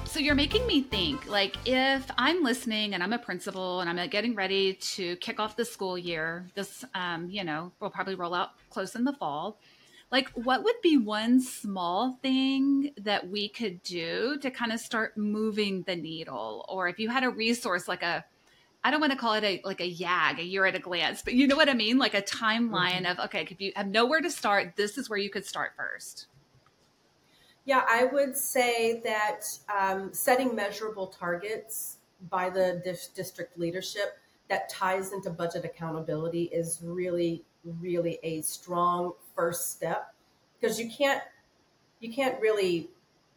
So you're making me think, like, if I'm listening and I'm a principal and I'm getting ready to kick off the school year, this, will probably roll out close in the fall. Like, what would be one small thing that we could do to kind of start moving the needle? Or if you had a resource like I don't want to call it a YAG, a year at a glance, but you know what I mean? Like a timeline of, okay, if you have nowhere to start, this is where you could start first. Yeah, I would say that setting measurable targets by the district leadership that ties into budget accountability is really, really a strong first step because you can't really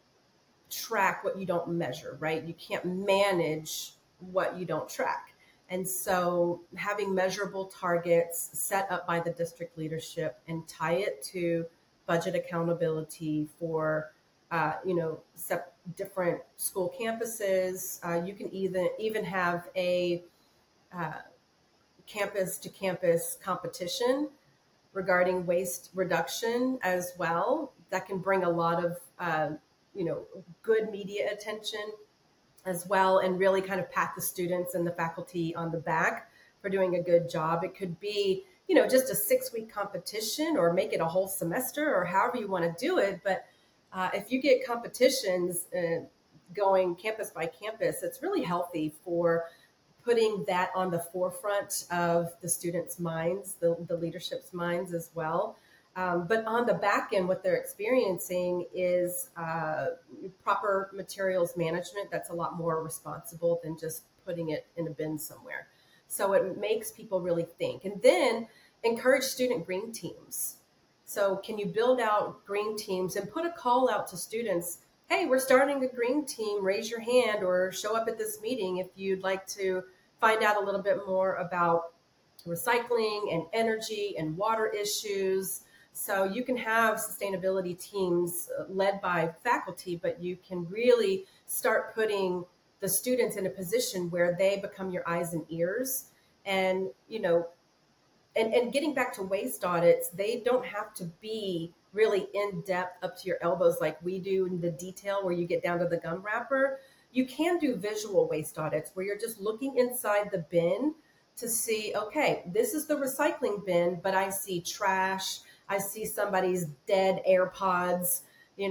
track what you don't measure, right? You can't manage what you don't track. And so having measurable targets set up by the district leadership and tie it to budget accountability for, different school campuses. You can even have a uh, campus to campus competition regarding waste reduction as well. That can bring a lot of good media attention as well, and really kind of pat the students and the faculty on the back for doing a good job. It could be just a 6 week competition, or make it a whole semester, or however you want to do it. But if you get competitions going campus by campus, it's really healthy for putting that on the forefront of the students' minds, the leadership's minds as well. But on the back end, what they're experiencing is proper materials management that's a lot more responsible than just putting it in a bin somewhere. So it makes people really think. And then encourage student green teams. So can you build out green teams and put a call out to students? Hey, we're starting a green team. Raise your hand or show up at this meeting if you'd like to find out a little bit more about recycling and energy and water issues. So you can have sustainability teams led by faculty, but you can really start putting the students in a position where they become your eyes and ears. And, and getting back to waste audits, they don't have to be really in depth up to your elbows like we do in the detail where you get down to the gum wrapper. You can do visual waste audits where you're just looking inside the bin to see, okay, this is the recycling bin, but I see trash. I see somebody's dead AirPods,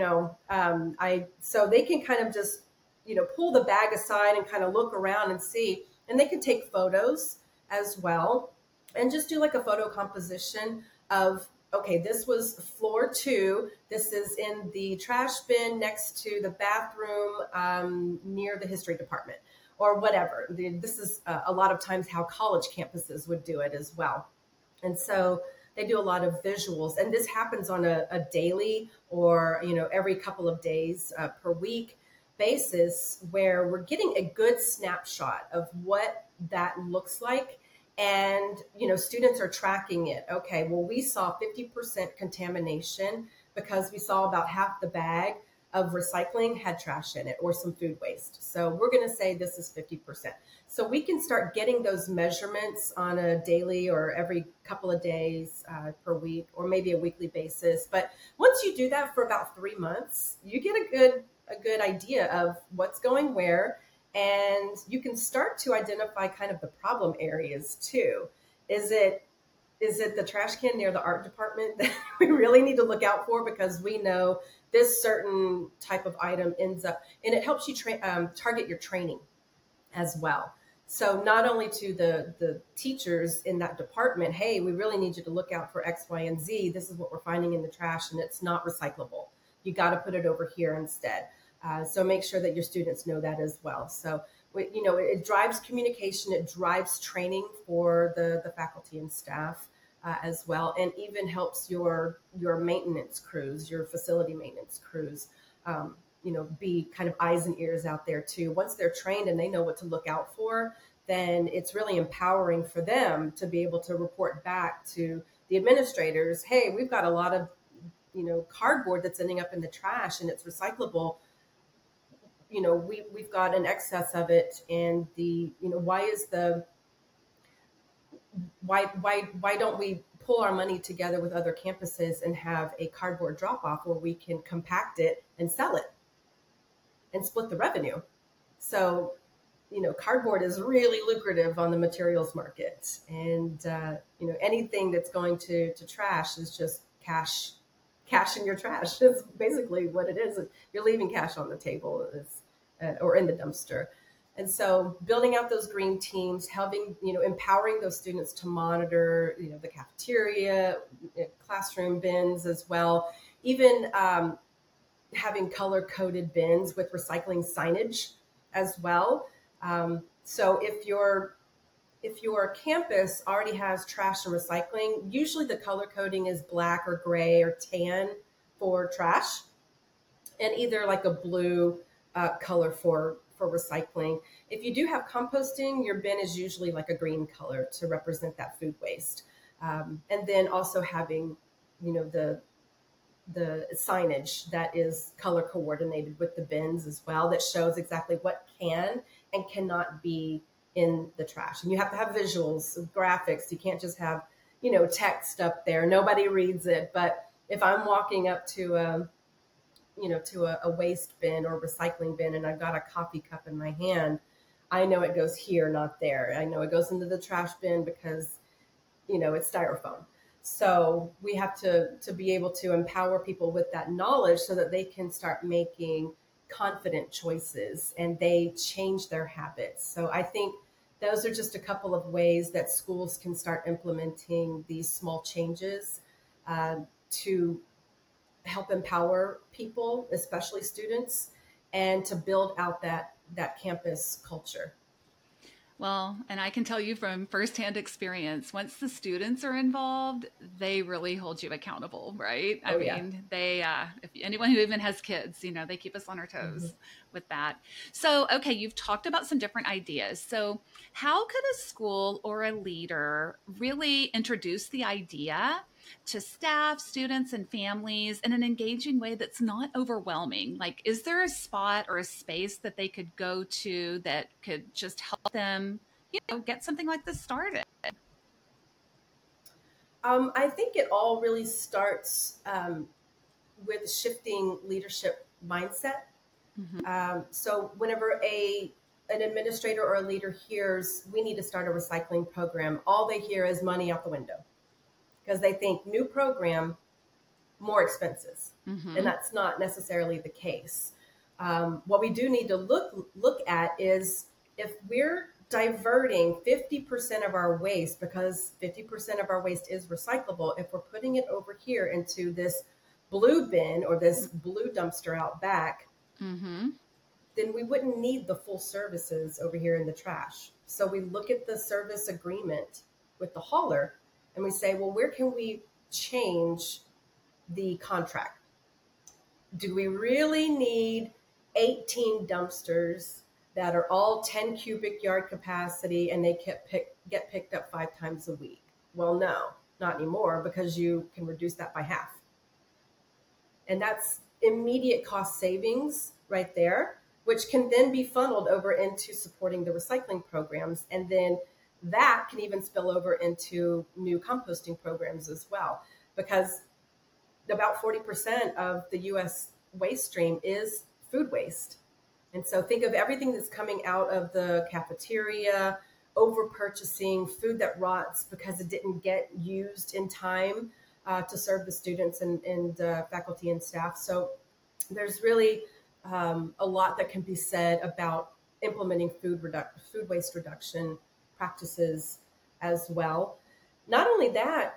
so they can kind of just, pull the bag aside and kind of look around and see, and they can take photos as well and just do like a photo composition of, okay, this was floor 2. This is in the trash bin next to the bathroom near the history department or whatever. This is a lot of times how college campuses would do it as well. And so they do a lot of visuals, and this happens on a daily or every couple of days per week basis, where we're getting a good snapshot of what that looks like. And students are tracking it. Okay, well, we saw 50% contamination because we saw about half the bag of recycling had trash in it or some food waste. So we're going to say this is 50%. So we can start getting those measurements on a daily or every couple of days per week, or maybe a weekly basis. But once you do that for about 3 months, you get a good idea of what's going where, and you can start to identify kind of the problem areas too. Is it the trash can near the art department that we really need to look out for, because we know this certain type of item ends up, and it helps you target your training as well. So not only to the teachers in that department, hey, we really need you to look out for X, Y, and Z. This is what we're finding in the trash, and it's not recyclable. You got to put it over here instead. So make sure that your students know that as well. So it drives communication, it drives training for the faculty and staff as well, and even helps your maintenance crews, your facility maintenance crews, be kind of eyes and ears out there too. Once they're trained and they know what to look out for, then it's really empowering for them to be able to report back to the administrators. Hey, we've got a lot of cardboard that's ending up in the trash and it's recyclable. We've got an excess of it, and why don't we pull our money together with other campuses and have a cardboard drop off where we can compact it and sell it? and split the revenue. So, cardboard is really lucrative on the materials market, and anything that's going to trash is just cash in your trash. That's basically what it is. You're leaving cash on the table, or in the dumpster. And so, building out those green teams, helping, empowering those students to monitor, the cafeteria, classroom bins as well, even having color coded bins with recycling signage as well. So if your campus already has trash and recycling, usually the color coding is black or gray or tan for trash, and either like a blue color for recycling. If you do have composting, your bin is usually like a green color to represent that food waste. And then also having, the signage that is color coordinated with the bins as well, that shows exactly what can and cannot be in the trash. And you have to have visuals, graphics. You can't just have, text up there. Nobody reads it. But if I'm walking up to a waste bin or recycling bin and I've got a coffee cup in my hand, I know it goes here, not there. I know it goes into the trash bin because, it's styrofoam. So we have to be able to empower people with that knowledge so that they can start making confident choices and they change their habits. So I think those are just a couple of ways that schools can start implementing these small changes to help empower people, especially students, and to build out that campus culture. Well, and I can tell you from firsthand experience, once the students are involved, they really hold you accountable, right? I Oh yeah. mean, they, if anyone who even has kids, they keep us on our Mm-hmm. toes with that. So, okay, you've talked about some different ideas. So, how could a school or a leader really introduce the idea to staff, students, and families in an engaging way that's not overwhelming? Like, is there a spot or a space that they could go to that could just help them, get something like this started? I think it all really starts with shifting leadership mindset. Hmm. So whenever an administrator or a leader hears we need to start a recycling program, all they hear is money out the window because they think new program, more expenses, and Hmm. that's not necessarily the case. What we do need to look at is if we're diverting 50% of our waste, because 50% of our waste is recyclable, if we're putting it over here into this blue bin or this blue dumpster out back, Hmm. then we wouldn't need the full services over here in the trash. So we look at the service agreement with the hauler and we say, well, where can we change the contract? Do we really need 18 dumpsters that are all 10 cubic yard capacity and they get picked up 5 times a week? Well, no, not anymore, because you can reduce that by half. And that's immediate cost savings right there, which can then be funneled over into supporting the recycling programs. And then that can even spill over into new composting programs as well, because about 40% of the US waste stream is food waste. And so think of everything that's coming out of the cafeteria, over purchasing food that rots because it didn't get used in time to serve the students and faculty and staff. So there's really a lot that can be said about implementing food waste reduction practices as well. Not only that,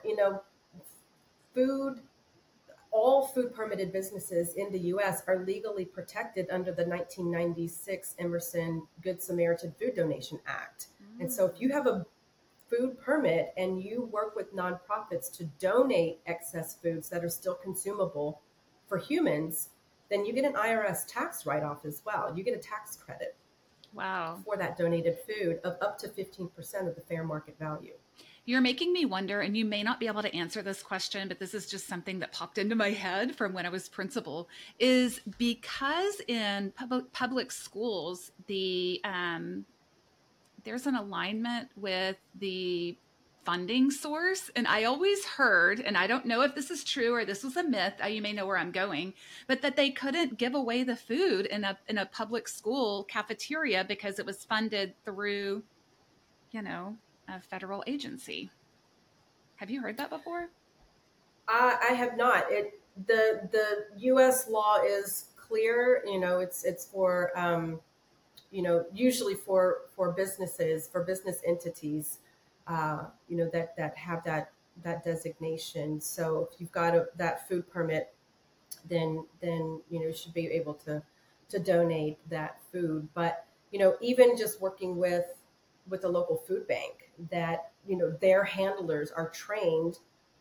food all food permitted businesses in the US are legally protected under the 1996 Emerson Good Samaritan Food Donation Act. And so if you have a food permit and you work with nonprofits to donate excess foods that are still consumable for humans, then you get an IRS tax write off as well. You get a tax credit Wow. for that donated food of up to 15% of the fair market value. You're making me wonder, and you may not be able to answer this question, but this is just something that popped into my head from when I was principal. Is because in public schools, there's an alignment with the funding source. And I always heard, and I don't know if this is true or this was a myth, you may know where I'm going, but that they couldn't give away the food in a public school cafeteria because it was funded through, you know, a federal agency. Have you heard that before? I have not. The U.S. law is clear. It's for usually for businesses, for business entities, that have that designation. So if you've got that food permit, then you should be able to donate that food. But even just working with the local food bank, that their handlers are trained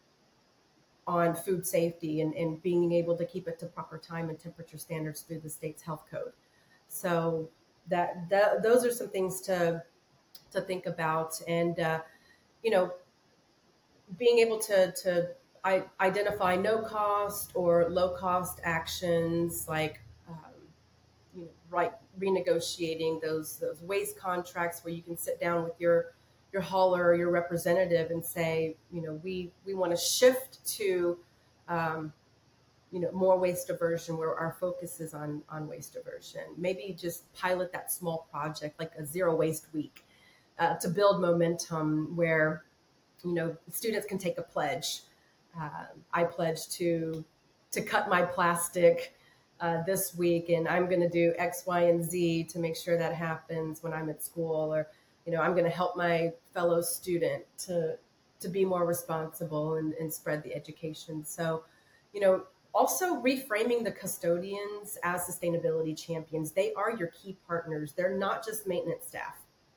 on food safety and being able to keep it to proper time and temperature standards through the state's health code. So that those are some things to think about. And you know being able to identify no cost or low cost actions, like right, renegotiating those waste contracts where you can sit down with your hauler or your representative and say, we want to shift to um, more waste diversion, where our focus is on waste diversion. Maybe just pilot that small project like a zero waste week, to build momentum, where students can take a pledge. I pledge to cut my plastic this week, and I'm going to do X, Y, and Z to make sure that happens when I'm at school. Or I'm going to help my fellow student to be more responsible and spread the education. So, also reframing the custodians as sustainability champions. They are your key partners. They're not just maintenance staff.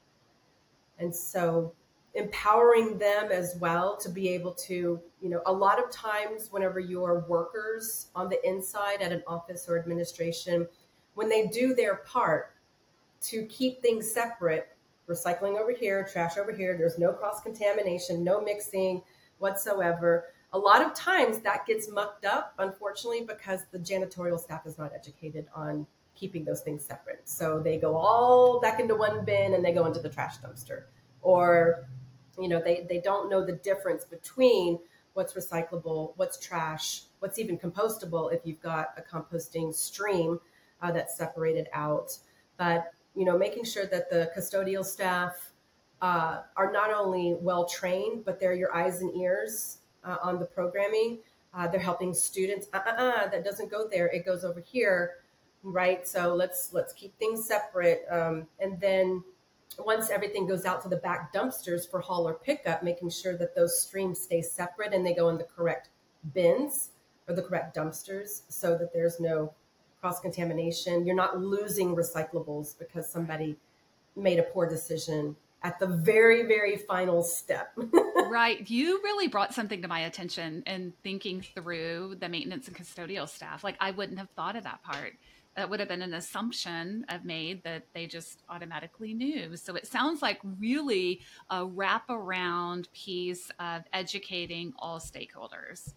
And so empowering them as well to be able to, a lot of times whenever you're workers on the inside at an office or administration, when they do their part to keep things separate, recycling over here, trash over here, there's no cross contamination, no mixing whatsoever. A lot of times that gets mucked up, unfortunately, because the janitorial staff is not educated on keeping those things separate. So they go all back into one bin and they go into the trash dumpster. Or, they don't know the difference between what's recyclable, what's trash, what's even compostable if you've got a composting stream that's separated out. But, making sure that the custodial staff are not only well trained, but they're your eyes and ears on the programming. They're helping students. That doesn't go there. It goes over here, right? So let's keep things separate. And then once everything goes out to the back dumpsters for haul or pickup, making sure that those streams stay separate and they go in the correct bins or the correct dumpsters, so that there's no cross contamination. You're not losing recyclables because somebody made a poor decision at the very, very final step. Right. You really brought something to my attention in thinking through the maintenance and custodial staff. Like, I wouldn't have thought of that part. That would have been an assumption I've made that they just automatically knew. So it sounds like really a wraparound piece of educating all stakeholders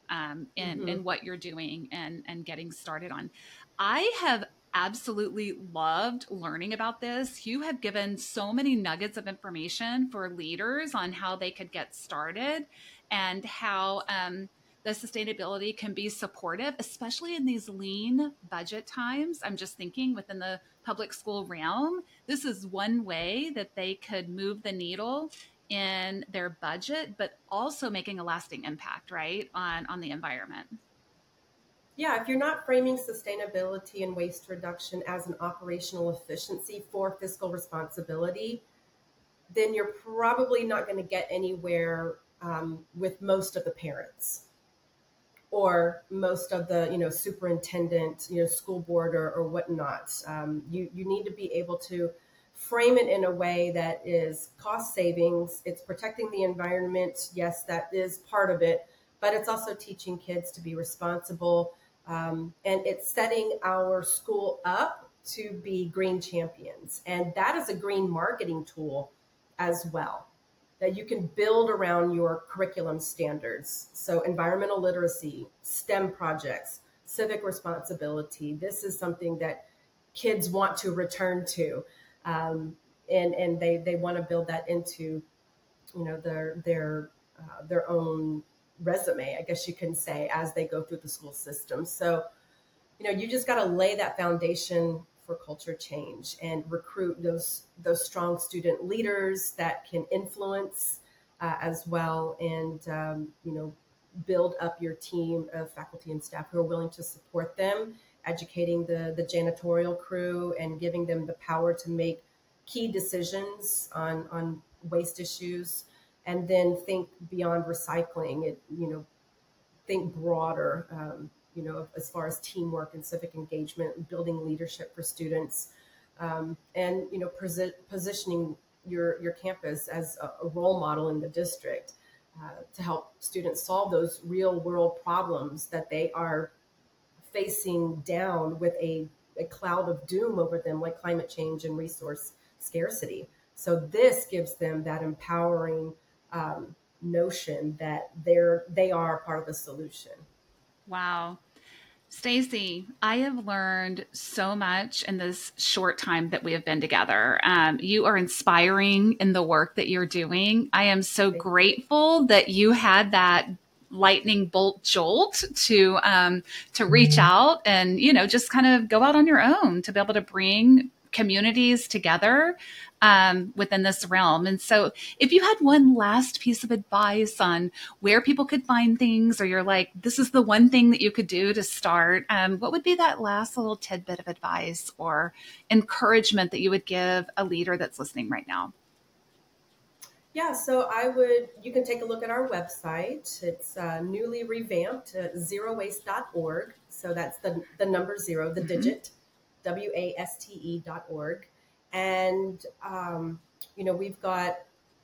Mm-hmm. in what you're doing and getting started on. I have absolutely loved learning about this. You have given so many nuggets of information for leaders on how they could get started and how the sustainability can be supportive, especially in these lean budget times. I'm just thinking within the public school realm, this is one way that they could move the needle in their budget, but also making a lasting impact, right, on the environment. Yeah, if you're not framing sustainability and waste reduction as an operational efficiency for fiscal responsibility, then you're probably not going to get anywhere with most of the parents or most of the superintendent, school board or whatnot. You need to be able to frame it in a way that is cost savings. It's protecting the environment. Yes, that is part of it, but it's also teaching kids to be responsible, and it's setting our school up to be green champions. And that is a green marketing tool as well, that you can build around your curriculum standards. So environmental literacy, STEM projects, civic responsibility. This is something that kids want to return to. And they want to build that into their own resume, I guess you can say, as they go through the school system. So, you just got to lay that foundation for culture change and recruit those strong student leaders that can influence as well, and build up your team of faculty and staff who are willing to support them, educating the janitorial crew and giving them the power to make key decisions on waste issues, and then think beyond recycling. Think broader, as far as teamwork and civic engagement, building leadership for students, and positioning your campus as a role model in the district, to help students solve those real world problems that they are facing down with a cloud of doom over them, like climate change and resource scarcity. So this gives them that empowering notion that they are part of the solution. Wow. Stacey, I have learned so much in this short time that we have been together. You are inspiring in the work that you're doing. I am so grateful that you had that lightning bolt jolt to reach out and just kind of go out on your own to be able to bring communities together within this realm. And so if you had one last piece of advice on where people could find things, or you're like, this is the one thing that you could do to start, what would be that last little tidbit of advice or encouragement that you would give a leader that's listening right now? Yeah, so you can take a look at our website. It's newly revamped, zerowaste.org. So that's the number zero, the digit, waste.org. And, we've got,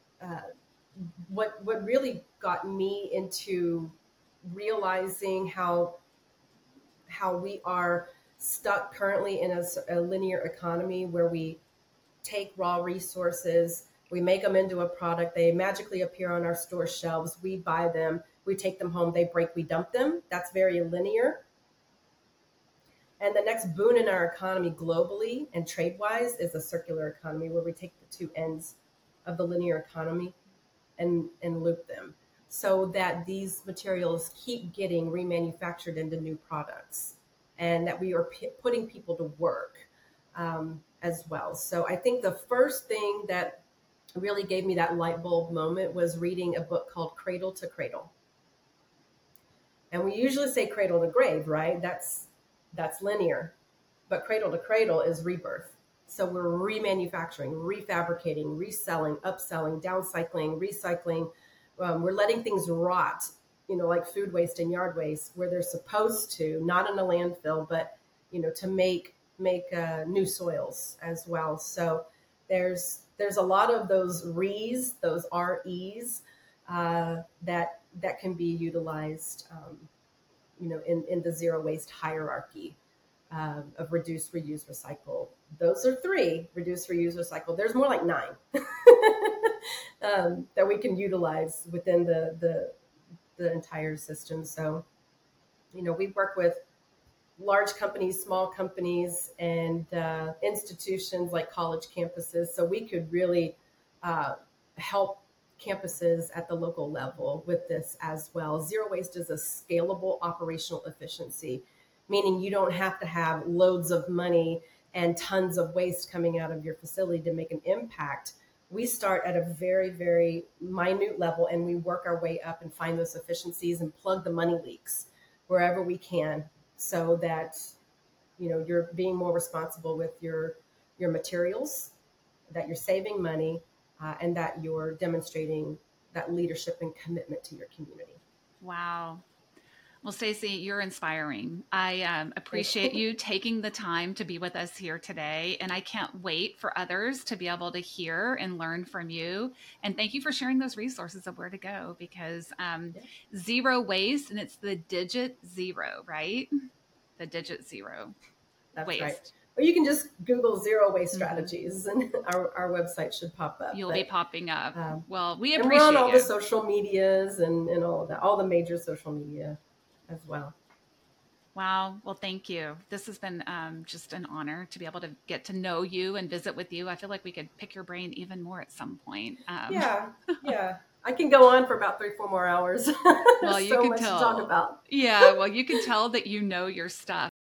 what really got me into realizing how we are stuck currently in a linear economy where we take raw resources, we make them into a product, they magically appear on our store shelves, we buy them, we take them home, they break, we dump them. That's very linear. And the next boon in our economy globally and trade-wise is a circular economy, where we take the two ends of the linear economy and loop them, so that these materials keep getting remanufactured into new products, and that we are putting people to work as well. So I think the first thing that really gave me that light bulb moment was reading a book called Cradle to Cradle. And we usually say cradle to grave, right? That's linear. But cradle to cradle is rebirth. So we're remanufacturing, refabricating, reselling, upselling, downcycling, recycling. We're letting things rot, like food waste and yard waste, where they're supposed to, not in a landfill, but, to make new soils as well. So there's a lot of those those REs, that can be utilized, in the zero waste hierarchy of reduce, reuse, recycle. Those are 3: reduce, reuse, recycle. There's more like 9 that we can utilize within the entire system. So, we work with large companies, small companies, and institutions like college campuses. So we could really help campuses at the local level with this as well. Zero waste is a scalable operational efficiency, meaning you don't have to have loads of money and tons of waste coming out of your facility to make an impact. We start at a very, very minute level, and we work our way up and find those efficiencies and plug the money leaks wherever we can, so that you're being more responsible with your materials, that you're saving money, and that you're demonstrating that leadership and commitment to your community. Wow. Well, Stacey, you're inspiring. I appreciate you taking the time to be with us here today, and I can't wait for others to be able to hear and learn from you. And thank you for sharing those resources of where to go, because zero waste, and it's the digit 0, right? The digit 0. That's waste. Right. Or you can just Google zero waste strategies, and our website should pop up. You'll be popping up. Well, we appreciate it. And we're on all the social medias and all of that, all the major social media as well. Wow. Well, thank you. This has been just an honor to be able to get to know you and visit with you. I feel like we could pick your brain even more at some point. Yeah. I can go on for about 3-4 more hours. Well, There's you so can much to talk tell. about. Yeah, well, you can tell that you know your stuff.